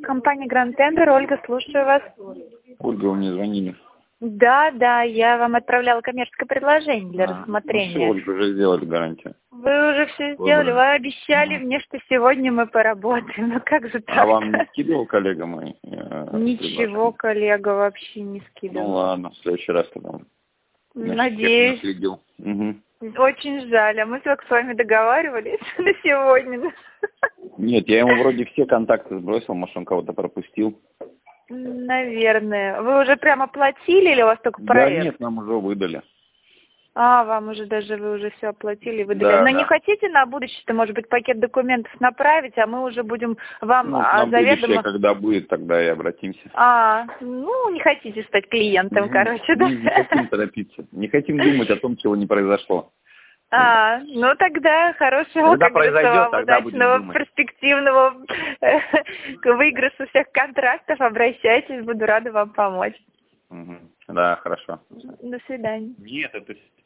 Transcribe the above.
Компания Grand Tender. Ольга, слушаю вас. Ольга, вы мне звонили. Да, я вам отправляла коммерческое предложение для рассмотрения. Ну, все, Ольга, уже сделали гарантию. Вы уже все сделали, вы обещали мне, что сегодня мы поработаем. Ну как же так? А вам не скидывал коллега мой? Ничего, коллега вообще не скидывал. Ну ладно, в следующий раз тогда. Надеюсь. Угу. Очень жаль, а мы с вами договаривались на сегодня. Нет, я ему вроде все контакты сбросил, может он кого-то пропустил. Наверное. Вы уже прямо платили или у вас только проект? Да нет, нам уже выдали. А, вам уже даже, вы уже все оплатили, выдали. Да, Но да. не хотите на будущее, может быть, пакет документов направить, а мы уже будем вам На заведомо... будущее, когда будет, тогда и обратимся. Ну, не хотите стать клиентом, короче, да? Не хотим торопиться. Не хотим думать о том, чего не произошло. Ну тогда хорошего, когда как говорится, произойдет, вам тогда будем удачного, думать. перспективного к выигрышу всех контрактов. Обращайтесь, буду рада вам помочь. Да, хорошо. До свидания. Нет, это...